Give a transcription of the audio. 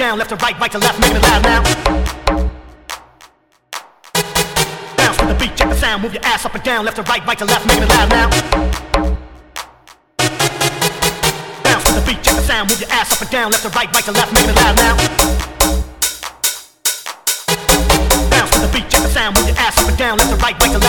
down, left to right, right to left, making it loud now. Bounce to the beat, check the sound, move your ass up and down, left to right, right to left, making it loud now. Bounce to the beat, check the sound, move your ass up and down, left to right, right to left, making it loud now. Bounce to the beat, check the sound, move your ass up and down, left to right, right to left.